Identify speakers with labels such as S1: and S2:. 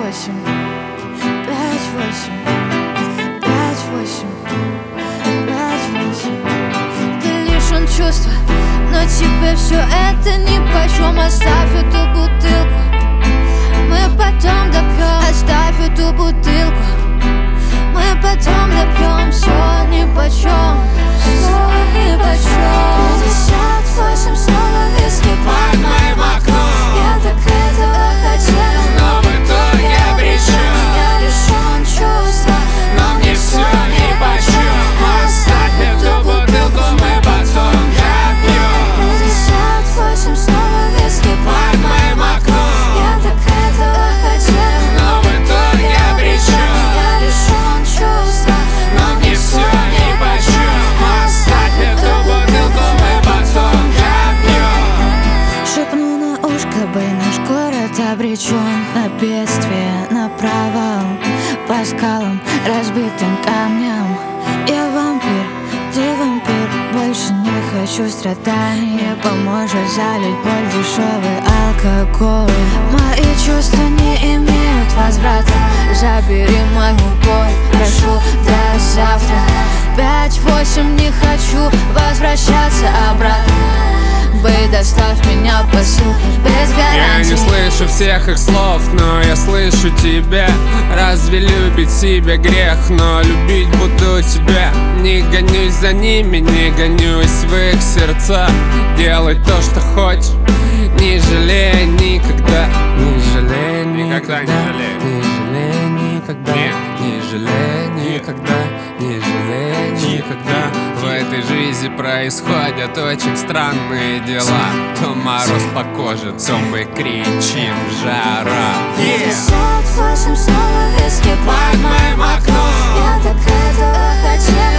S1: восемь, 5-8, 5-8, 5-8. Ты лишен чувства, но тебе все это нипочем. Оставь эту бутылку, мы потом допьем. Оставь эту бутылку, мы потом допьем. Все нипочем, все нипочем. 58 снова виски под моим окном. Я так этого хотел,
S2: но в итоге обречен.
S1: Я лишен чувства,
S2: но мне все нипочем. Оставь эту бутылку, мы потом допьем.
S1: 58 снова виски под моим окном. Я так этого хотел,
S2: но в итоге обречен.
S1: Я лишен чувства,
S2: но мне все нипочем. Оставь эту бутылку, мы потом допьем.
S1: шепну на ушко, бэй, наш город обречен на бедствие, на провал, по скалам, разбитым камням. Я вампир, ты вампир, больше не хочу страданий. Не поможет залить боль дешевый алкоголь. Мои чувства не имеют возврата. Забери мою боль, прошу, до завтра. 5-8, не хочу возвращаться обратно. Бэй, доставь меня по ссылке без
S2: Я
S1: гарантии.
S2: не слышу всех их слов, но я слышу тебя. Разве любить себя грех, но любить буду тебя. Не гонюсь за ними, не гонюсь в их сердца. Делай то, что хочешь, не жалей никогда. Не жалей никогда, не жалей. Не жалей никогда, не жалей никогда, не жалей никогда. В этой жизни происходят очень странные дела. То мороз по коже, то мы кричим жара.
S1: 58 снова виски под моим окном. Я так этого хотел,